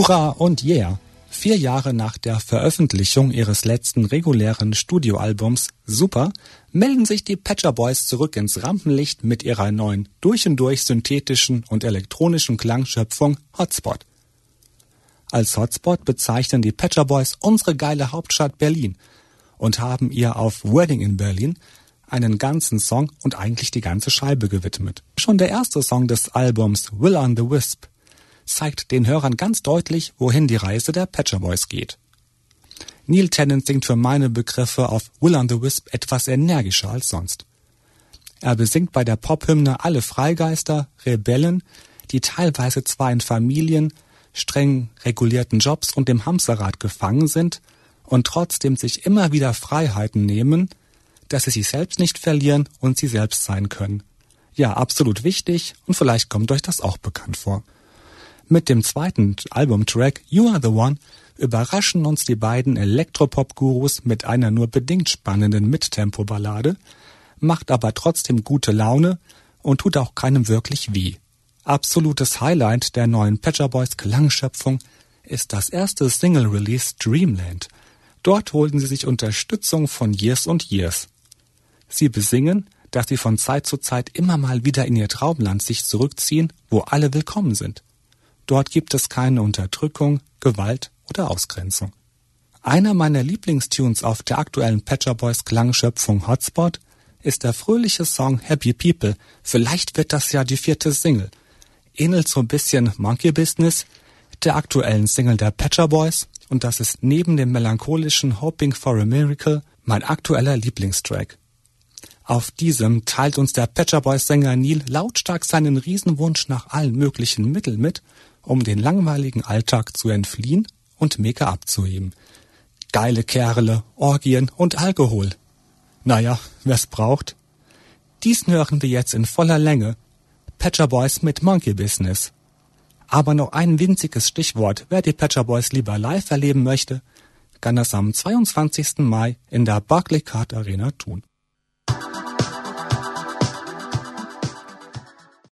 Hurra und yeah! 4 Jahre nach der Veröffentlichung ihres letzten regulären Studioalbums Super melden sich die Pet Shop Boys zurück ins Rampenlicht mit ihrer neuen, durch und durch synthetischen und elektronischen Klangschöpfung Hotspot. Als Hotspot bezeichnen die Pet Shop Boys unsere geile Hauptstadt Berlin und haben ihr auf Wedding in Berlin einen ganzen Song und eigentlich die ganze Scheibe gewidmet. Schon der erste Song des Albums Will on the Wisp zeigt den Hörern ganz deutlich, wohin die Reise der Pet Shop Boys geht. Neil Tennant singt für meine Begriffe auf Will on the Wisp etwas energischer als sonst. Er besingt bei der Pophymne alle Freigeister, Rebellen, die teilweise zwar in Familien, streng regulierten Jobs und dem Hamsterrad gefangen sind und trotzdem sich immer wieder Freiheiten nehmen, dass sie sich selbst nicht verlieren und sie selbst sein können. Ja, absolut wichtig und vielleicht kommt euch das auch bekannt vor. Mit dem zweiten Albumtrack You Are the One überraschen uns die beiden Elektropop-Gurus mit einer nur bedingt spannenden Mittempo-Ballade, macht aber trotzdem gute Laune und tut auch keinem wirklich weh. Absolutes Highlight der neuen Pet Shop Boys Klangschöpfung ist das erste Single-Release Dreamland. Dort holten sie sich Unterstützung von Years und Years. Sie besingen, dass sie von Zeit zu Zeit immer mal wieder in ihr Traumland sich zurückziehen, wo alle willkommen sind. Dort gibt es keine Unterdrückung, Gewalt oder Ausgrenzung. Einer meiner Lieblingstunes auf der aktuellen Pet Shop Boys Klangschöpfung Hotspot ist der fröhliche Song Happy People. Vielleicht wird das ja die 4. Single. Ähnelt so ein bisschen Monkey Business, der aktuellen Single der Pet Shop Boys, und das ist neben dem melancholischen Hoping for a Miracle mein aktueller Lieblingstrack. Auf diesem teilt uns der Pet Shop Boys Sänger Neil lautstark seinen Riesenwunsch nach allen möglichen Mitteln mit, um den langweiligen Alltag zu entfliehen und Mega abzuheben. Geile Kerle, Orgien und Alkohol. Naja, wer's braucht. Diesen hören wir jetzt in voller Länge. Pet Shop Boys mit Monkey Business. Aber noch ein winziges Stichwort: Wer die Pet Shop Boys lieber live erleben möchte, kann das am 22. Mai in der Barclaycard Arena tun.